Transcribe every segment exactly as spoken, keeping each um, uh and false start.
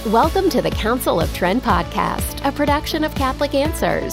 Welcome to the Council of Trent podcast, a production of Catholic Answers.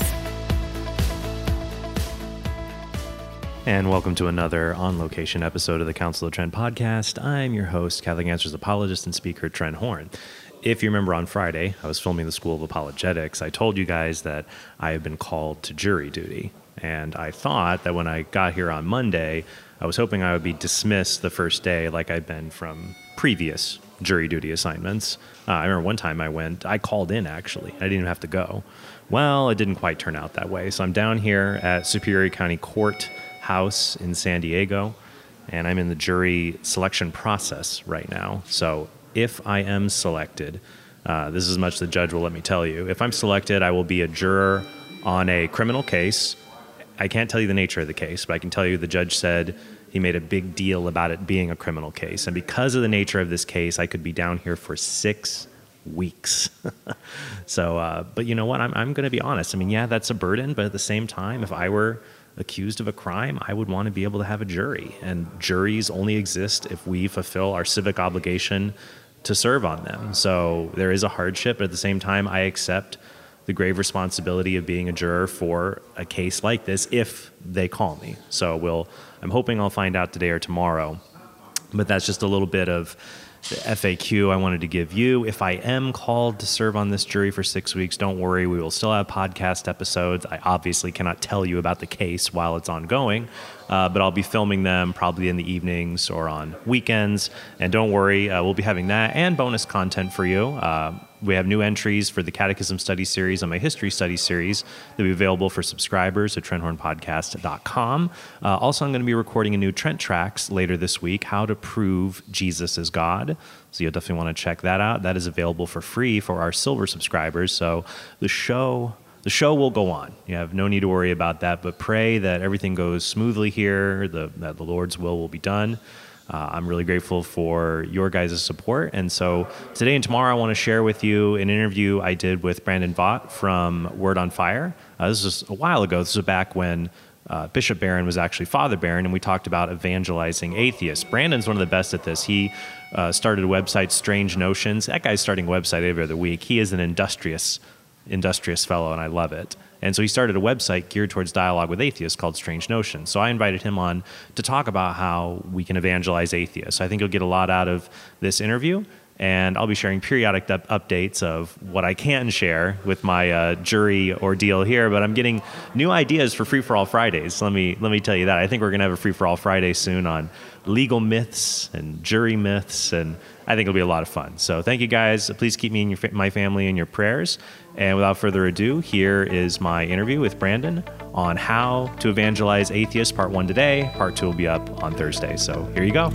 And welcome to another on-location episode of the Council of Trent podcast. I'm your host, Catholic Answers apologist and speaker, Trent Horn. If you remember on Friday, I was filming the School of Apologetics. I told you guys that I have been called to jury duty. And I thought that when I got here on Monday, I was hoping I would be dismissed the first day like I've been from previous jury duty assignments. Uh, I remember one time I went, I called in actually. I didn't even have to go. Well, it didn't quite turn out that way. So I'm down here at Superior County Court House in San Diego, and I'm in the jury selection process right now. So if I am selected, uh, this is as much the judge will let me tell you. If I'm selected, I will be a juror on a criminal case. I can't tell you the nature of the case, but I can tell you the judge said he made a big deal about it being a criminal case. And because of the nature of this case, I could be down here for six weeks. so, uh, but you know what? I'm, I'm going to be honest. I mean, yeah, that's a burden, but at the same time, if I were accused of a crime, I would want to be able to have a jury. And juries only exist if we fulfill our civic obligation to serve on them. So there is a hardship, but at the same time, I accept the grave responsibility of being a juror for a case like this if they call me. So we'll, I'm hoping I'll find out today or tomorrow. But that's just a little bit of the F A Q I wanted to give you. If I am called to serve on this jury for six weeks, don't worry. We will still have podcast episodes. I obviously cannot tell you about the case while it's ongoing, uh, but I'll be filming them probably in the evenings or on weekends. And don't worry, uh, we'll be having that and bonus content for you. Uh, we have new entries for the Catechism Study Series and my History Study Series that will be available for subscribers at trent horn podcast dot com. Uh, also, I'm going to be recording a new Trent Tracks later this week, How to Prove Jesus is God. So you'll definitely want to check that out. That is available for free for our silver subscribers. So the show... The show will go on. You have no need to worry about that, but pray that everything goes smoothly here, the, that the Lord's will will be done. Uh, I'm really grateful for your guys' support. And so today and tomorrow, I want to share with you an interview I did with Brandon Vaught from Word on Fire. Uh, this was a while ago. This was back when uh, Bishop Barron was actually Father Barron, and we talked about evangelizing atheists. Brandon's one of the best at this. He uh, started a website, Strange Notions. That guy's starting a website every other week. He is an industrious industrious fellow, and I love it. And so he started a website geared towards dialogue with atheists called Strange Notions. So I invited him on to talk about how we can evangelize atheists. I think you'll get a lot out of this interview, and I'll be sharing periodic up- updates of what I can share with my uh, jury ordeal here, but I'm getting new ideas for Free For All Fridays. Let me let me tell you that. I think we're going to have a Free For All Friday soon on legal myths and jury myths, and I think it'll be a lot of fun. So thank you guys. Please keep me and your fa- my family in your prayers. And without further ado, here is my interview with Brandon on how to evangelize atheists, part one today. Part two will be up on Thursday. So here you go.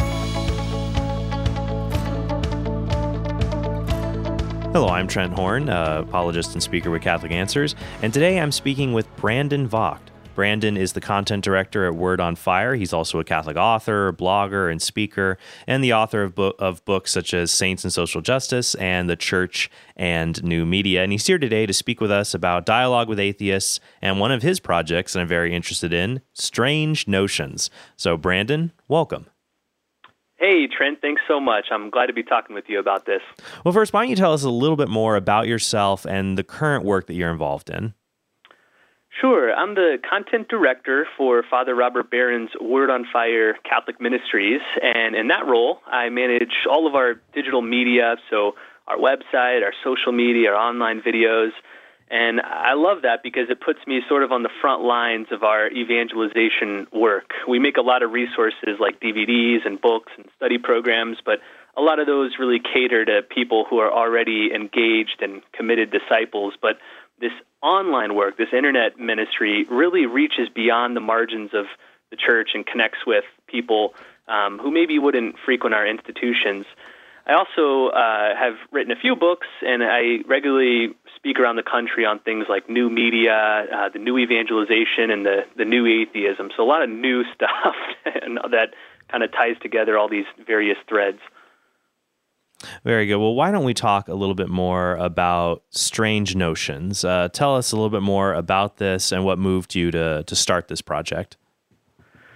Hello, I'm Trent Horn, uh, apologist and speaker with Catholic Answers. And today I'm speaking with Brandon Vaught. Brandon is the content director at Word on Fire. He's also a Catholic author, blogger, and speaker, and the author of, bo- of books such as Saints and Social Justice and The Church and New Media. And he's here today to speak with us about dialogue with atheists and one of his projects that I'm very interested in, Strange Notions. So, Brandon, welcome. Hey, Trent, thanks so much. I'm glad to be talking with you about this. Well, first, why don't you tell us a little bit more about yourself and the current work that you're involved in? Sure. I'm the content director for Father Robert Barron's Word on Fire Catholic Ministries, and in that role, I manage all of our digital media, so our website, our social media, our online videos, and I love that because it puts me sort of on the front lines of our evangelization work. We make a lot of resources like D V Ds and books and study programs, but a lot of those really cater to people who are already engaged and committed disciples, but this online work, this internet ministry, really reaches beyond the margins of the church and connects with people um, who maybe wouldn't frequent our institutions. I also uh, have written a few books, and I regularly speak around the country on things like new media, uh, the new evangelization, and the, the new atheism. So a lot of new stuff and that kind of ties together all these various threads. Very good. Well, why don't we talk a little bit more about Strange Notions? Uh, tell us a little bit more about this and what moved you to, to start this project.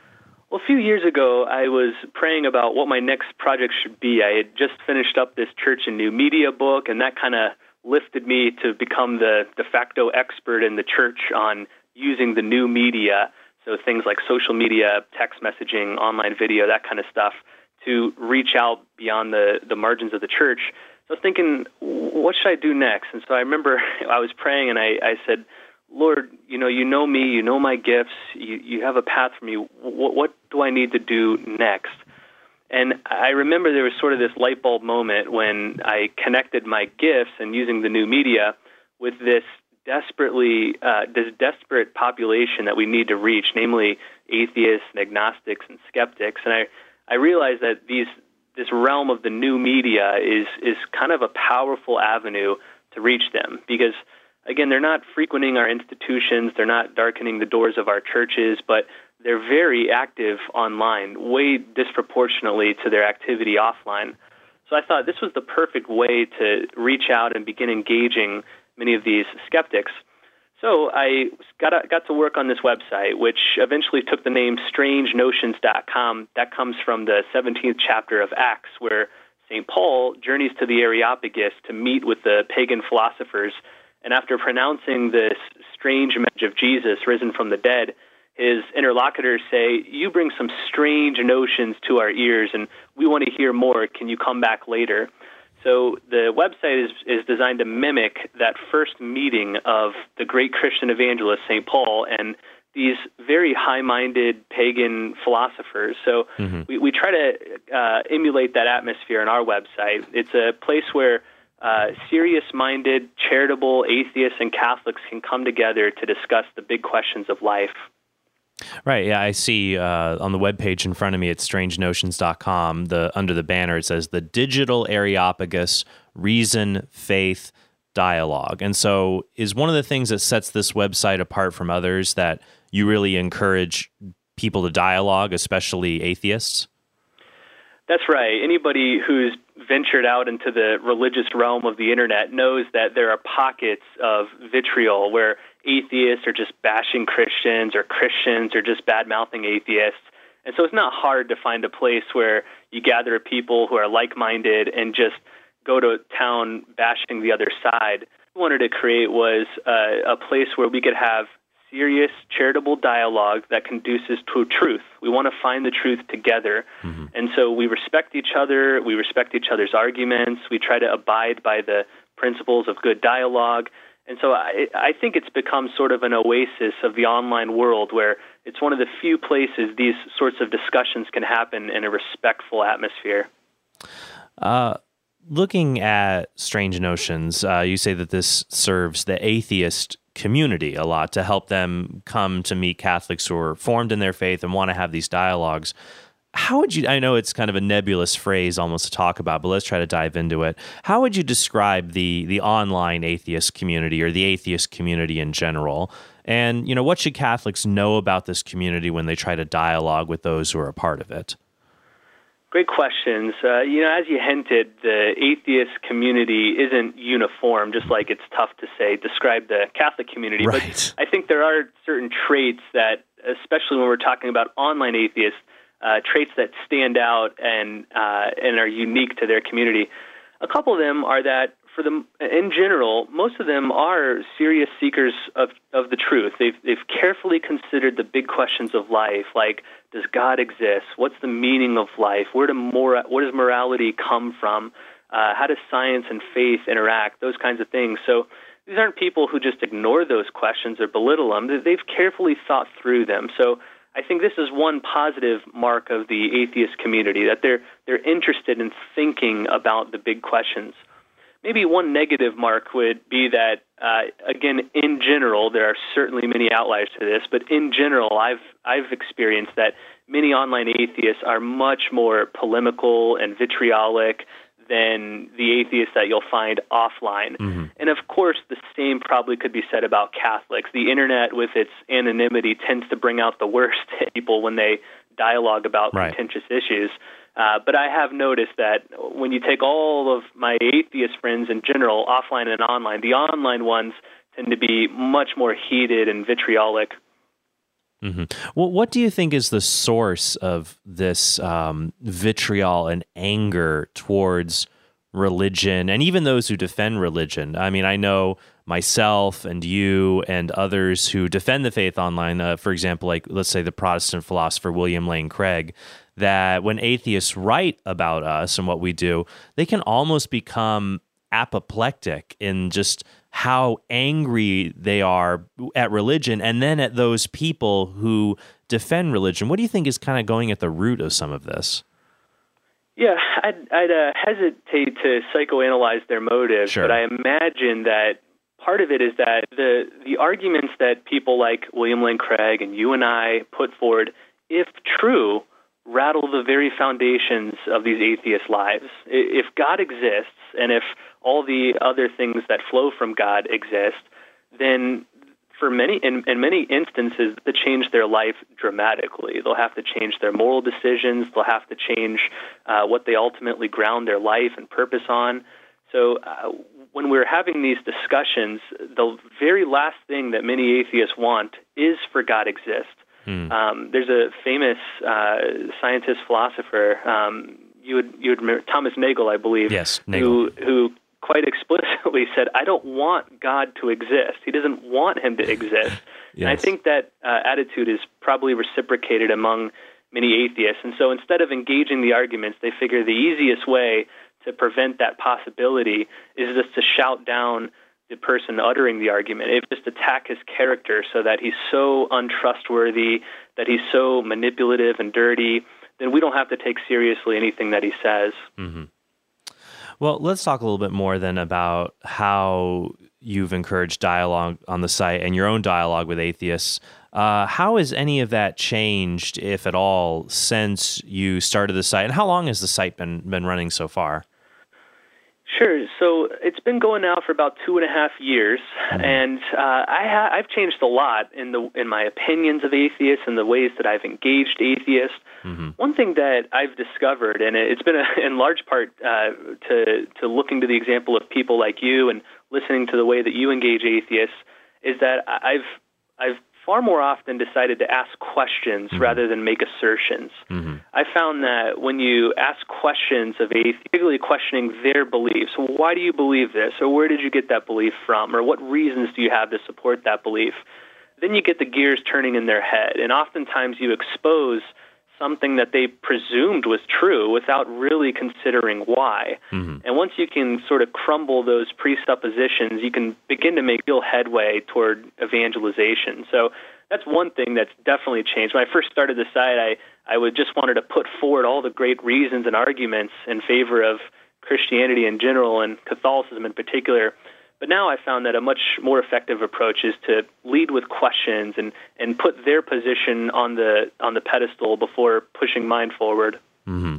Well, a few years ago, I was praying about what my next project should be. I had just finished up this Church and New Media book, and that kind of lifted me to become the de facto expert in the church on using the new media, so things like social media, text messaging, online video, that kind of stuff, to reach out beyond the, the margins of the church. So I was thinking, what should I do next? And so I remember I was praying, and I, I said, Lord, you know, you know me, you know my gifts, you, you have a path for me. What, what do I need to do next? And I remember there was sort of this light bulb moment when I connected my gifts and using the new media with this desperately, uh, this desperate population that we need to reach, namely atheists and agnostics and skeptics. And I, I realized that these this realm of the new media is is kind of a powerful avenue to reach them because, again, they're not frequenting our institutions, they're not darkening the doors of our churches, but they're very active online, way disproportionately to their activity offline. So I thought this was the perfect way to reach out and begin engaging many of these skeptics. So I got got to work on this website, which eventually took the name strange notions dot com. That comes from the seventeenth chapter of Acts, where Saint Paul journeys to the Areopagus to meet with the pagan philosophers. And after pronouncing this strange image of Jesus risen from the dead, his interlocutors say, you bring some strange notions to our ears, and we want to hear more. Can you come back later? So the website is, is designed to mimic that first meeting of the great Christian evangelist, Saint Paul, and these very high-minded pagan philosophers. So mm-hmm. we, we try to uh, emulate that atmosphere on our website. It's a place where uh, serious-minded, charitable atheists and Catholics can come together to discuss the big questions of life. Right. Yeah, I see uh, on the webpage in front of me at strange notions dot com, the under the banner, it says the digital Areopagus, reason, faith, dialogue. And so is one of the things that sets this website apart from others that you really encourage people to dialogue, especially atheists? That's right. Anybody who's ventured out into the religious realm of the internet knows that there are pockets of vitriol where atheists are just bashing Christians or Christians are just bad-mouthing atheists. And so it's not hard to find a place where you gather people who are like-minded and just go to town bashing the other side. What we wanted to create was uh, a place where we could have serious, charitable dialogue that conduces to truth. We want to find the truth together. Mm-hmm. And so we respect each other, we respect each other's arguments, we try to abide by the principles of good dialogue. And so I, I think it's become sort of an oasis of the online world where it's one of the few places these sorts of discussions can happen in a respectful atmosphere. Uh, looking at Strange Notions, uh, you say that this serves the atheist community a lot to help them come to meet Catholics who are formed in their faith and want to have these dialogues. How would you, I know it's kind of a nebulous phrase almost to talk about, but let's try to dive into it. How would you describe the the online atheist community or the atheist community in general? And, you know, what should Catholics know about this community when they try to dialogue with those who are a part of it? Great questions. Uh, you know, as you hinted, the atheist community isn't uniform, just like it's tough to say, describe the Catholic community. Right. But I think there are certain traits that, especially when we're talking about online atheists, uh, traits that stand out and uh, and are unique to their community. A couple of them are that, for them, in general, most of them are serious seekers of, of the truth. They've they've carefully considered the big questions of life, like, does God exist? What's the meaning of life? Where do mora- where does morality come from? Uh, how does science and faith interact? Those kinds of things. So these aren't people who just ignore those questions or belittle them. They've carefully thought through them. So I think this is one positive mark of the atheist community, that they're they're interested in thinking about the big questions. Maybe one negative mark would be that, uh, again, in general, there are certainly many outliers to this, but in general, I've I've experienced that many online atheists are much more polemical and vitriolic than the atheists that you'll find offline. Mm-hmm. And of course, the same probably could be said about Catholics. The internet, with its anonymity, tends to bring out the worst in people when they dialogue about right. contentious issues. Uh, but I have noticed that when you take all of my atheist friends in general, offline and online, the online ones tend to be much more heated and vitriolic. Mm-hmm. Well, what do you think is the source of this um, vitriol and anger towards religion and even those who defend religion? I mean, I know myself and you and others who defend the faith online, uh, for example, like let's say the Protestant philosopher William Lane Craig, that when atheists write about us and what we do, they can almost become apoplectic in just how angry they are at religion and then at those people who defend religion. What do you think is kind of going at the root of some of this? Yeah, I'd, I'd uh, hesitate to psychoanalyze their motives, Sure. but I imagine that part of it is that the the arguments that people like William Lane Craig and you and I put forward, if true, rattle the very foundations of these atheist lives. If God exists, and if all the other things that flow from God exist, then for many, in, in many instances, to change their life dramatically. They'll have to change their moral decisions. They'll have to change uh, what they ultimately ground their life and purpose on. So uh, when we're having these discussions, the very last thing that many atheists want is for God exist. Hmm. Um, there's a famous uh, scientist philosopher, um, you would you would remember Thomas Nagel, I believe, yes, Nagel. who who quite explicitly said, "I don't want God to exist. He doesn't want him to exist." Yes. And I think that uh, attitude is probably reciprocated among many atheists. And so instead of engaging the arguments, they figure the easiest way to prevent that possibility is just to shout down the person uttering the argument. It just attack his character so that he's so untrustworthy, that he's so manipulative and dirty, then we don't have to take seriously anything that he says. Mm-hmm. Well, let's talk a little bit more then about how you've encouraged dialogue on the site and your own dialogue with atheists. Uh, how has any of that changed, if at all, since you started the site? And how long has the site been been running so far? Sure. So it's been going now for about two and a half years, mm-hmm. and uh, I ha- I've changed a lot in the in my opinions of atheists and the ways that I've engaged atheists. Mm-hmm. One thing that I've discovered, and it's been a, in large part uh, to to looking to the example of people like you and listening to the way that you engage atheists, is that I've I've far more often decided to ask questions mm-hmm. rather than make assertions. Mm-hmm. I found that when you ask questions of atheists, particularly questioning their beliefs, why do you believe this, or where did you get that belief from, or what reasons do you have to support that belief, then you get the gears turning in their head, and oftentimes you expose something that they presumed was true without really considering why. Mm-hmm. And once you can sort of crumble those presuppositions, you can begin to make real headway toward evangelization. So that's one thing that's definitely changed. When I first started the site, I, I would just wanted to put forward all the great reasons and arguments in favor of Christianity in general and Catholicism in particular. But now I found that a much more effective approach is to lead with questions and, and put their position on the on the pedestal before pushing mine forward. Mm-hmm.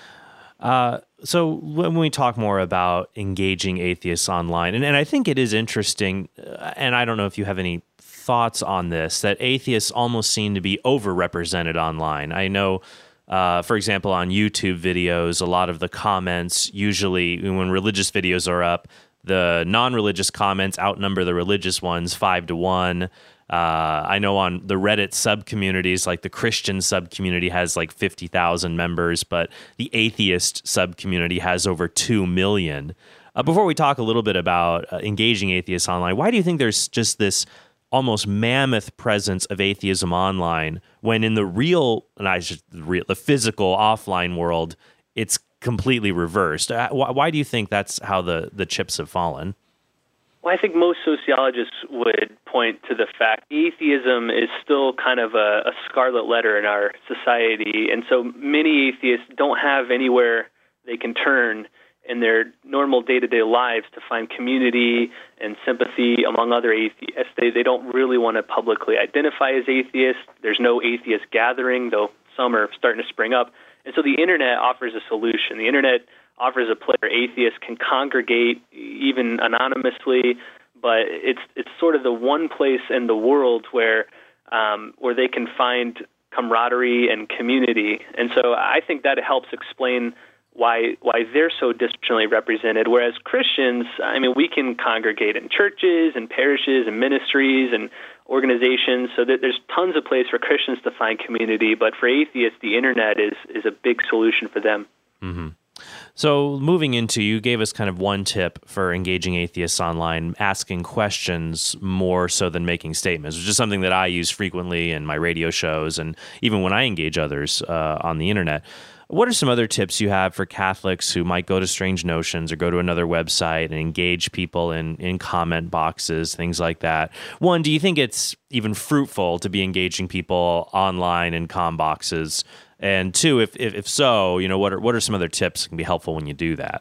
Uh, so when we talk more about engaging atheists online, and, and I think it is interesting, uh, and I don't know if you have any thoughts on this, that atheists almost seem to be overrepresented online. I know, uh, for example, on YouTube videos, a lot of the comments, usually when religious videos are up, the non-religious comments outnumber the religious ones five to one. Uh, I know on the Reddit sub-communities, like the Christian sub-community has like fifty thousand members, but the atheist sub-community has over two million. Uh, before we talk a little bit about uh, engaging atheists online, why do you think there's just this almost mammoth presence of atheism online when in the real, and I should, the, real, the physical offline world, it's completely reversed? Why, why do you think that's how the, the chips have fallen? Well, I think most sociologists would point to the fact atheism is still kind of a, a scarlet letter in our society, and so many atheists don't have anywhere they can turn in their normal day-to-day lives to find community and sympathy among other atheists. They, they don't really want to publicly identify as atheists. There's no atheist gathering, though some are starting to spring up. And so the internet offers a solution. The internet offers a place where atheists can congregate even anonymously, but it's it's sort of the one place in the world where um, where they can find camaraderie and community. And so I think that helps explain why why they're so disproportionately represented. Whereas Christians, I mean, we can congregate in churches and parishes and ministries and organizations, so that there's tons of place for Christians to find community. But for atheists, the internet is is a big solution for them. Mm-hmm. So moving into, you gave us kind of one tip for engaging atheists online, asking questions more so than making statements, which is something that I use frequently in my radio shows and even when I engage others uh, on the internet. What are some other tips you have for Catholics who might go to Strange Notions or go to another website and engage people in, in comment boxes, things like that? One, do you think it's even fruitful to be engaging people online in com boxes? And two, if, if if so, you know, what are what are some other tips that can be helpful when you do that?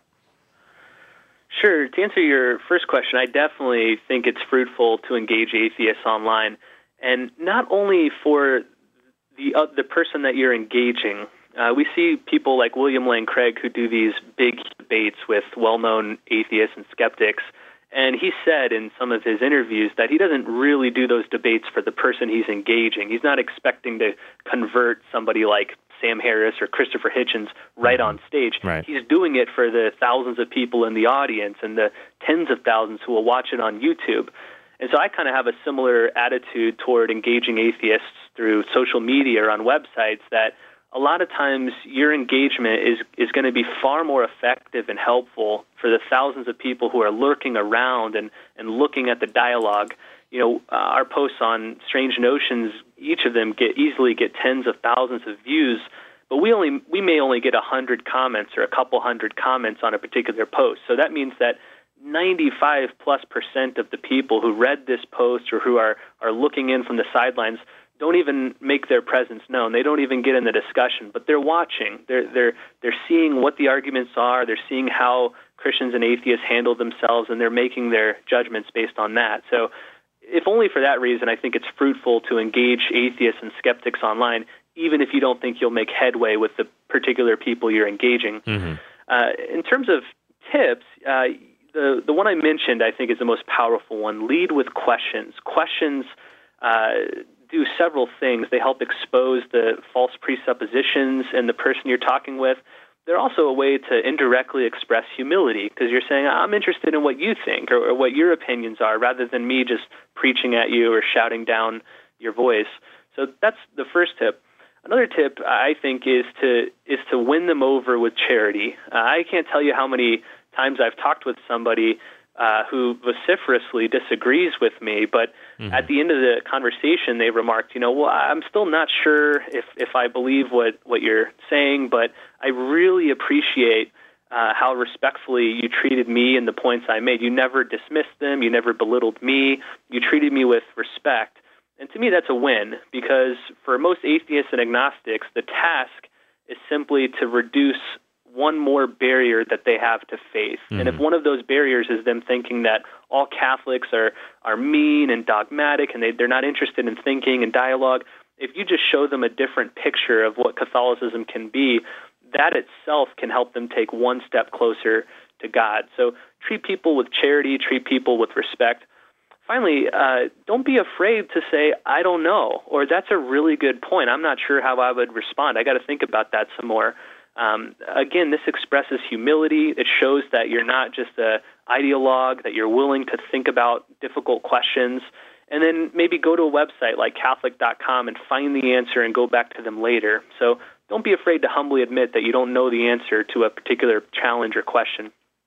Sure. To answer your first question, I definitely think it's fruitful to engage atheists online, and not only for the uh, the person that you're engaging. Uh, we see people like William Lane Craig who do these big debates with well-known atheists and skeptics, and he said in some of his interviews that he doesn't really do those debates for the person he's engaging. He's not expecting to convert somebody like Sam Harris or Christopher Hitchens right on stage. Right. He's doing it for the thousands of people in the audience and the tens of thousands who will watch it on YouTube. And so I kind of have a similar attitude toward engaging atheists through social media or on websites, that a lot of times your engagement is, is going to be far more effective and helpful for the thousands of people who are lurking around and, and looking at the dialogue. You know, uh, our posts on Strange Notions, each of them get easily get tens of thousands of views, but we only we may only get a hundred comments or a couple hundred comments on a particular post. So that means that ninety-five plus percent of the people who read this post or who are, are looking in from the sidelines don't even make their presence known. They don't even get in the discussion, but they're watching. They're they're they're seeing what the arguments are. They're seeing how Christians and atheists handle themselves, and they're making their judgments based on that. So, if only for that reason, I think it's fruitful to engage atheists and skeptics online, even if you don't think you'll make headway with the particular people you're engaging. Mm-hmm. Uh, in terms of tips, uh, the the one I mentioned, I think, is the most powerful one. Lead with questions. Questions uh, do several things. They help expose the false presuppositions in the person you're talking with. They're also a way to indirectly express humility, because you're saying, I'm interested in what you think or, or what your opinions are, rather than me just preaching at you or shouting down your voice. So that's the first tip. Another tip, I think, is to is to win them over with charity. Uh, I can't tell you how many times I've talked with somebody uh, who vociferously disagrees with me, but mm-hmm. at the end of the conversation, they remarked, you know, well, I'm still not sure if, if I believe what, what you're saying, but I really appreciate uh, how respectfully you treated me and the points I made. You never dismissed them. You never belittled me. You treated me with respect. And to me, that's a win, because for most atheists and agnostics, the task is simply to reduce one more barrier that they have to faith. Mm-hmm. And if one of those barriers is them thinking that all Catholics are, are mean and dogmatic and they, they're not interested in thinking and dialogue, if you just show them a different picture of what Catholicism can be, that itself can help them take one step closer to God. So treat people with charity, treat people with respect. Finally, uh, don't be afraid to say, I don't know, or that's a really good point. I'm not sure how I would respond. I got to think about that some more. Um, again, this expresses humility. It shows that you're not just an ideologue, that you're willing to think about difficult questions, and then maybe go to a website like Catholic dot com and find the answer and go back to them later. So don't be afraid to humbly admit that you don't know the answer to a particular challenge or question.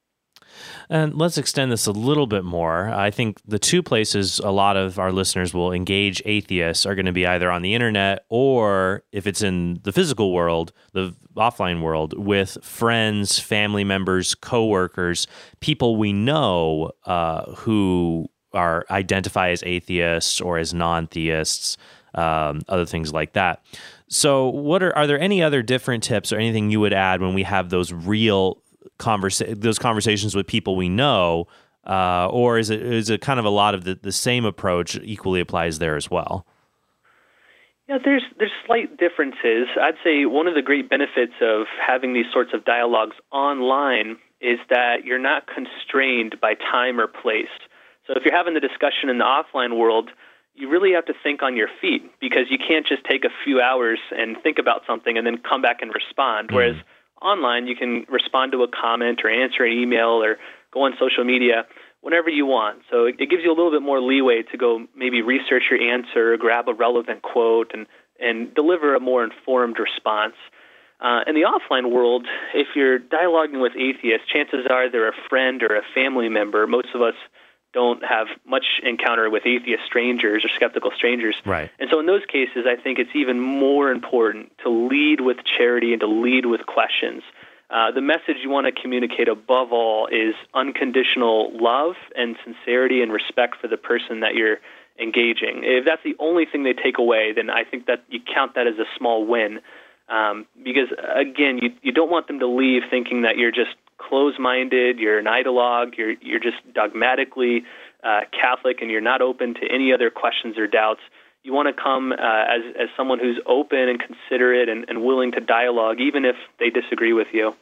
And let's extend this a little bit more. I think the two places a lot of our listeners will engage atheists are going to be either on the internet or, if it's in the physical world, the offline world, with friends, family members, coworkers, people we know uh, who are identify as atheists or as non-theists, um, other things like that. So what are, are there any other different tips or anything you would add when we have those real Conversa- those conversations with people we know, uh, or is it is it kind of a lot of the, the same approach equally applies there as well? Yeah, there's there's slight differences. I'd say one of the great benefits of having these sorts of dialogues online is that you're not constrained by time or place. So if you're having the discussion in the offline world, you really have to think on your feet, because you can't just take a few hours and think about something and then come back and respond. Mm. Whereas online, you can respond to a comment or answer an email or go on social media whenever you want. So it, it gives you a little bit more leeway to go maybe research your answer, grab a relevant quote, and, and deliver a more informed response. Uh, in the offline world, if you're dialoguing with atheists, chances are they're a friend or a family member. Most of us don't have much encounter with atheist strangers or skeptical strangers. Right. And so in those cases, I think it's even more important to lead with charity and to lead with questions. Uh, the message you want to communicate above all is unconditional love and sincerity and respect for the person that you're engaging. If that's the only thing they take away, then I think that you count that as a small win. Um, because, again, you, you don't want them to leave thinking that you're just closed-minded, you're an ideologue, you're you're just dogmatically uh, Catholic, and you're not open to any other questions or doubts. You want to come uh, as as someone who's open and considerate and, and willing to dialogue, even if they disagree with you.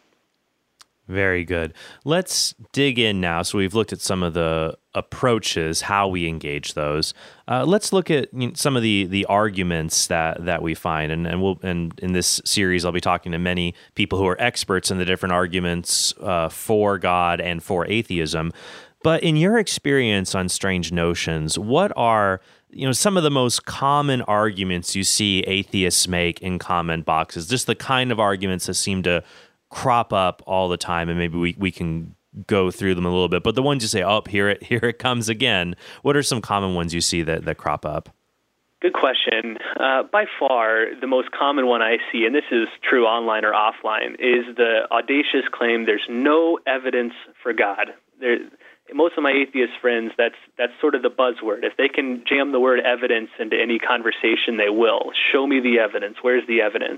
Very good. Let's dig in now. So we've looked at some of the approaches, how we engage those. Uh, let's look at you know, some of the the arguments that, that we find, and and we'll and in this series I'll be talking to many people who are experts in the different arguments uh, for God and for atheism. But in your experience on Strange Notions, what are you know some of the most common arguments you see atheists make in comment boxes? Just the kind of arguments that seem to crop up all the time, and maybe we, we can go through them a little bit. But the ones you say, oh, here it here it comes again. What are some common ones you see that, that crop up? Good question. Uh, by far, the most common one I see, and this is true online or offline, is the audacious claim there's no evidence for God. There, most of my atheist friends, that's that's sort of the buzzword. If they can jam the word evidence into any conversation, they will. Show me the evidence. Where's the evidence?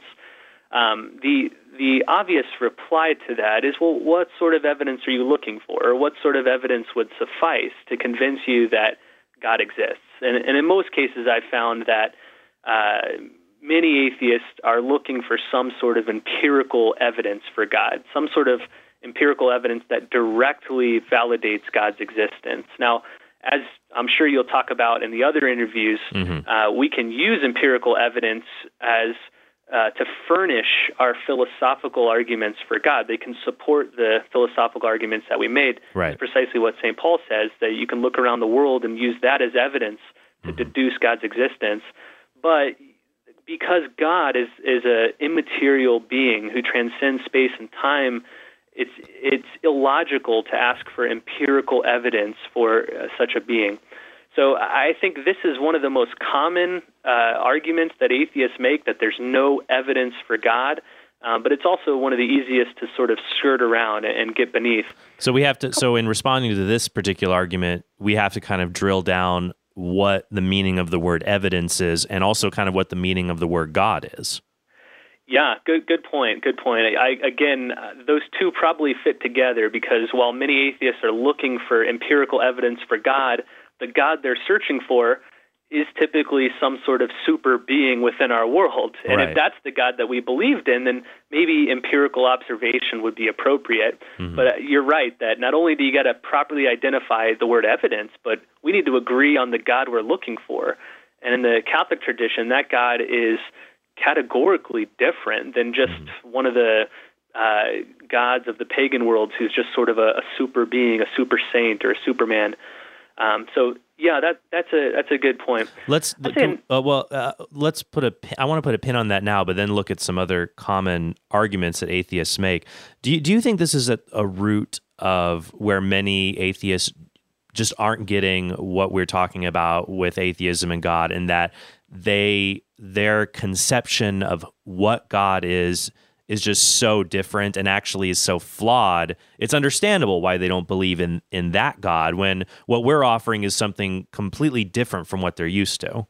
Um, the the obvious reply to that is, well, what sort of evidence are you looking for? Or what sort of evidence would suffice to convince you that God exists? And, and in most cases, I've found that uh, many atheists are looking for some sort of empirical evidence for God, some sort of empirical evidence that directly validates God's existence. Now, as I'm sure you'll talk about in the other interviews, mm-hmm. uh, we can use empirical evidence as Uh, to furnish our philosophical arguments for God. They can support the philosophical arguments that we made. Right. It's precisely what Saint Paul says, that you can look around the world and use that as evidence to mm-hmm. deduce God's existence. But because God is, is an immaterial being who transcends space and time, it's, it's illogical to ask for empirical evidence for uh, such a being. So I think this is one of the most common uh, arguments that atheists make, that there's no evidence for God, um, but it's also one of the easiest to sort of skirt around and get beneath. So we have to. So in responding to this particular argument, we have to kind of drill down what the meaning of the word evidence is, and also kind of what the meaning of the word God is. Yeah, good good point, good point. I, again, uh, those two probably fit together, because while many atheists are looking for empirical evidence for God, the God they're searching for is typically some sort of super being within our world. And right. if that's the God that we believed in, then maybe empirical observation would be appropriate. Mm-hmm. But uh, you're right that not only do you got to properly identify the word evidence, but we need to agree on the God we're looking for. And in the Catholic tradition, that God is categorically different than just mm-hmm. one of the uh, gods of the pagan world who's just sort of a, a super being, a super saint, or a superman. Um, so yeah, that that's a that's a good point. Let's can, uh, well, uh, let's put a. I want to put a pin on that now, but then look at some other common arguments that atheists make. Do you, do you think this is a, a root of where many atheists just aren't getting what we're talking about with atheism and God, and that they their conception of what God is is just so different and actually is so flawed? It's understandable why they don't believe in, in that God, when what we're offering is something completely different from what they're used to.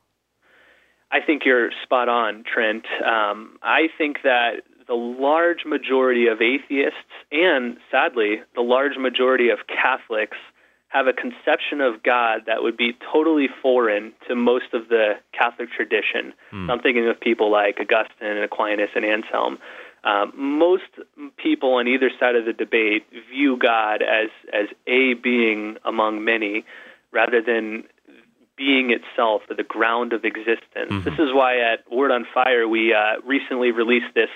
I think you're spot on, Trent. Um, I think that the large majority of atheists, and sadly, the large majority of Catholics, have a conception of God that would be totally foreign to most of the Catholic tradition. Hmm. So I'm thinking of people like Augustine and Aquinas and Anselm. Um, most people on either side of the debate view God as, as a being among many, rather than being itself, or the ground of existence. Mm-hmm. This is why at Word on Fire we uh, recently released this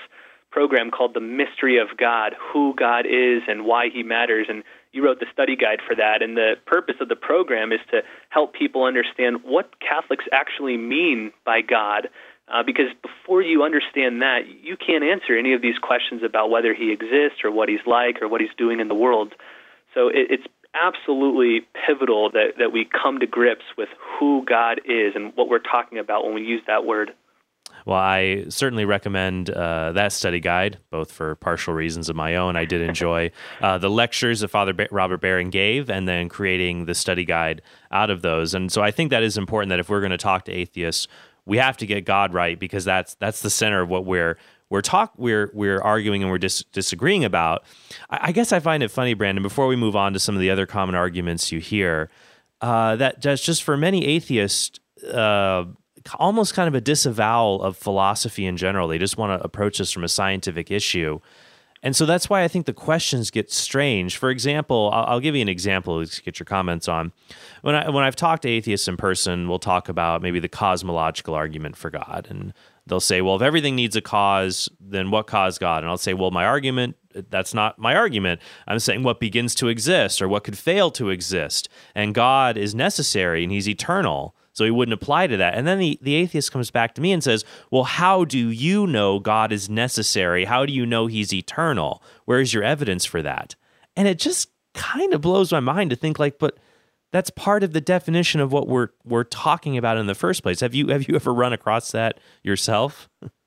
program called The Mystery of God, who God is and why he matters. And you wrote the study guide for that. And the purpose of the program is to help people understand what Catholics actually mean by God. Uh, because before you understand that, you can't answer any of these questions about whether he exists or what he's like or what he's doing in the world. So it, it's absolutely pivotal that, that we come to grips with who God is and what we're talking about when we use that word. Well, I certainly recommend uh, that study guide, both for partial reasons of my own. I did enjoy uh, the lectures that Father ba- Robert Barron gave and then creating the study guide out of those. And so I think that is important, that if we're going to talk to atheists, we have to get God right, because that's that's the center of what we're we're talk we're we're arguing and we're dis- disagreeing about. I, I guess I find it funny, Brandon, before we move on to some of the other common arguments you hear, uh, that just, just for many atheists, uh, almost kind of a disavowal of philosophy in general. They just want to approach this from a scientific issue. And so that's why I think the questions get strange. For example, I'll, I'll give you an example to get your comments on. When, I, when I've talked to atheists in person, we'll talk about maybe the cosmological argument for God. And they'll say, well, if everything needs a cause, then what caused God? And I'll say, well, my argument, that's not my argument. I'm saying what begins to exist or what could fail to exist. And God is necessary and he's eternal, so he wouldn't apply to that. And then the, the atheist comes back to me and says, well, how do you know God is necessary? How do you know he's eternal? Where's your evidence for that? And it just kind of blows my mind to think like, but that's part of the definition of what we're we're talking about in the first place. Have you have you ever run across that yourself?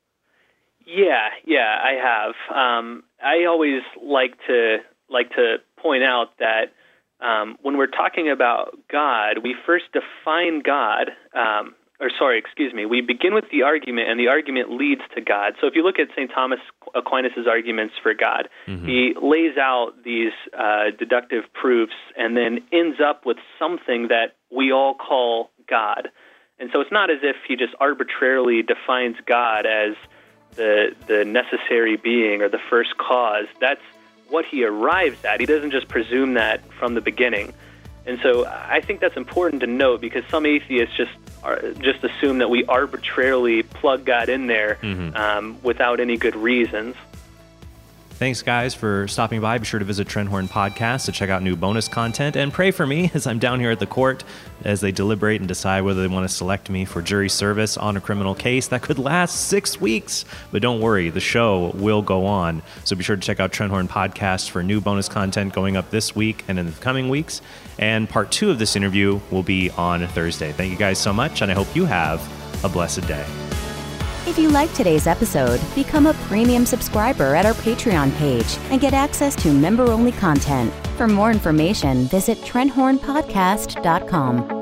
Yeah, yeah, I have. Um, I always like to like to point out that Um, when we're talking about God, we first define God, um, or sorry, excuse me, we begin with the argument, and the argument leads to God. So if you look at Saint Thomas Aquinas' arguments for God, mm-hmm. he lays out these uh, deductive proofs and then ends up with something that we all call God. And so it's not as if he just arbitrarily defines God as the the necessary being or the first cause. That's what he arrives at. He doesn't just presume that from the beginning. And so I think that's important to note, because some atheists just are, just assume that we arbitrarily plug God in there mm-hmm. um, without any good reasons. Thanks, guys, for stopping by. Be sure to visit Trenthorn Podcast to check out new bonus content, and pray for me as I'm down here at the court as they deliberate and decide whether they want to select me for jury service on a criminal case that could last six weeks. But don't worry, the show will go on. So be sure to check out Trenthorn Podcast for new bonus content going up this week and in the coming weeks. And part two of this interview will be on Thursday. Thank you guys so much, and I hope you have a blessed day. If you liked today's episode, become a premium subscriber at our Patreon page and get access to member-only content. For more information, visit Trenthorn Podcast dot com.